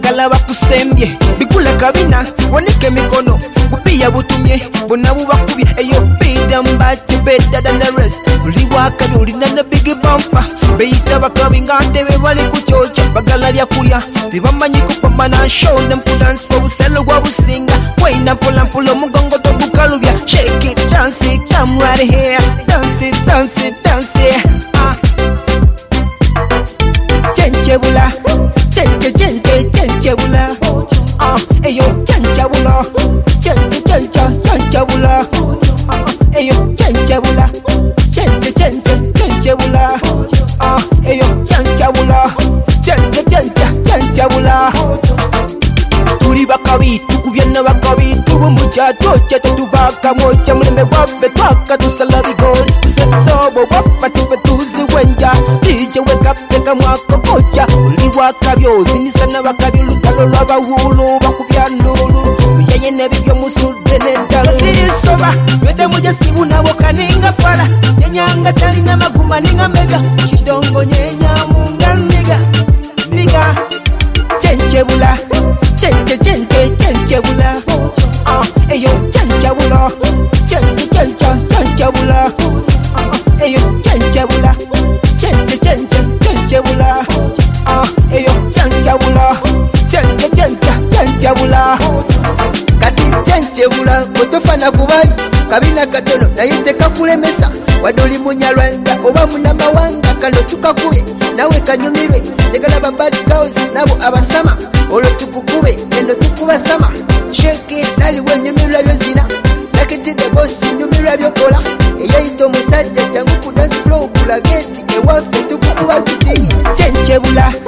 bayagala bakusembye bikula kabina wanike mikono bupiya butumye bonna bubakubye eyo bida mbati better than the rest uliwaka byolina na big bumper beita bakabi ngantebe bali kuchocha bagala lya kulya tebamanyi kupambana show them to dance for uselo gwa businga waina pola pola mugongo to bukalubya shake it dance it come right here dance it dance it dance it chenchebula chenche chenche chenchebula eyo chenchebula chenche chenche chenchebula eyo chenchebula chenche chenche chenchebula eyo chenchebula chenche chenche chenchebula tuli bakabi tukubyenna bakabi tubumucha tocha tutubaka mocha mulembe gwabe twaka tusala bigoli tusesobo wapa tupe tuzi wenja DJ wake up teka mwako kocha uliwa kabyozi nisana bakabi lutalo lwabawulu bakubyanulu yeye nebibyo musude nedalo sirisoba wede muja sibu nabo kaninga fala nyanga tali na maguma ninga mega chidongo nyenya munga niga chenchebula chenche chenche chenchebula eyo chenchebula chenche chenche chenchebula eyo chenchebula chenche chenche chenchebula eyo chenchebula chenche chenche chenchebula kati chenchebula otofana kubali kabina katono naye kakulemesa wadoli munyalwanda oba munamawanga kano tukakube nawe kanyumirwe tegala bad girls nabo abasama olo tukukube eno tukubasama shake nali wenyumirwa byozina nakiti the boss nyumirwa byokola eyaito musajja jangu ku dance floor kula gate ewafe tukukuba tuti chenchebula